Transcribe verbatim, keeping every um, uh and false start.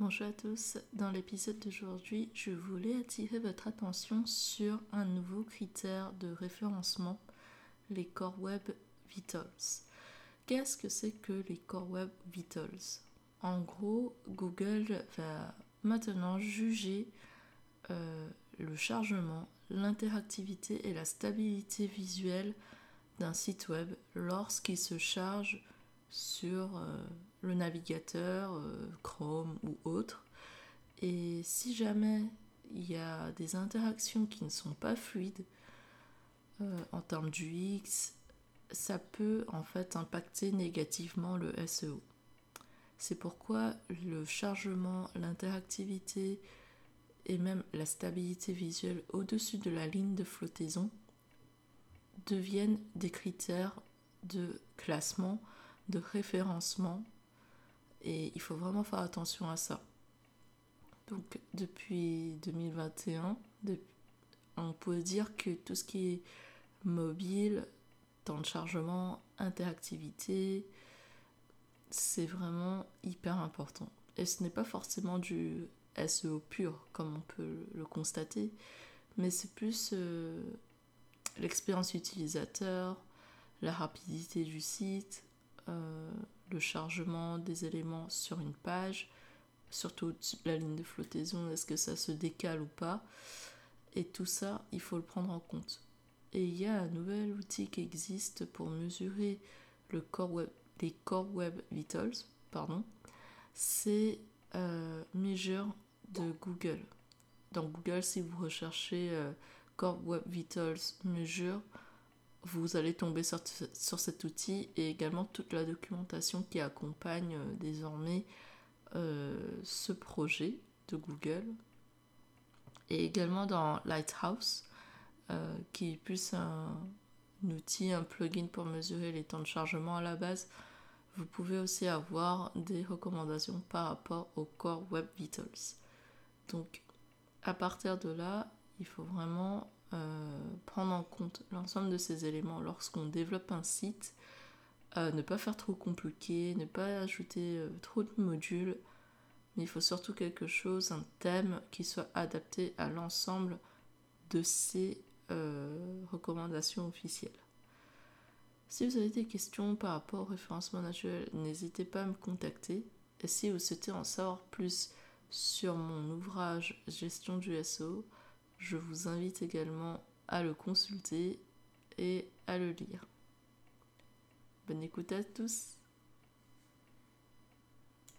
Bonjour à tous, dans l'épisode d'aujourd'hui, je voulais attirer votre attention sur un nouveau critère de référencement, les Core Web Vitals. Qu'est-ce que c'est que les Core Web Vitals ? En gros, Google va maintenant juger euh, le chargement, l'interactivité et la stabilité visuelle d'un site web lorsqu'il se charge sur euh, le navigateur, euh, Chrome ou autre. Et si jamais il y a des interactions qui ne sont pas fluides euh, en termes d'U X, ça peut en fait impacter négativement le S E O. C'est pourquoi le chargement, l'interactivité et même la stabilité visuelle au-dessus de la ligne de flottaison deviennent des critères de classement, de référencement, et il faut vraiment faire attention à ça. Donc depuis deux mille vingt et un, on peut dire que tout ce qui est mobile, temps de chargement, interactivité, c'est vraiment hyper important. Et ce n'est pas forcément du S E O pur, comme on peut le constater, mais c'est plus euh, l'expérience utilisateur, la rapidité du site, euh, le chargement des éléments sur une page, surtout la ligne de flottaison, est-ce que ça se décale ou pas, et tout ça, il faut le prendre en compte. Et il y a un nouvel outil qui existe pour mesurer le core web, les Core Web Vitals, pardon, c'est euh, Measure de Google. Dans Google, si vous recherchez euh, Core Web Vitals Measure, vous allez tomber sur, sur cet outil et également toute la documentation qui accompagne euh, désormais euh, ce projet de Google. Et également dans Lighthouse, euh, qui est plus un, un outil, un plugin pour mesurer les temps de chargement à la base, vous pouvez aussi avoir des recommandations par rapport au Core Web Vitals. Donc, à partir de là, il faut vraiment euh, prendre en compte l'ensemble de ces éléments lorsqu'on développe un site, euh, ne pas faire trop compliqué, ne pas ajouter euh, trop de modules, mais il faut surtout quelque chose, un thème qui soit adapté à l'ensemble de ces euh, recommandations officielles. Si vous avez des questions par rapport au référencement naturel, n'hésitez pas à me contacter. Et si vous souhaitez en savoir plus sur mon ouvrage Gestion du S E O, je vous invite également à le consulter et à le lire. Bonne écoute à tous!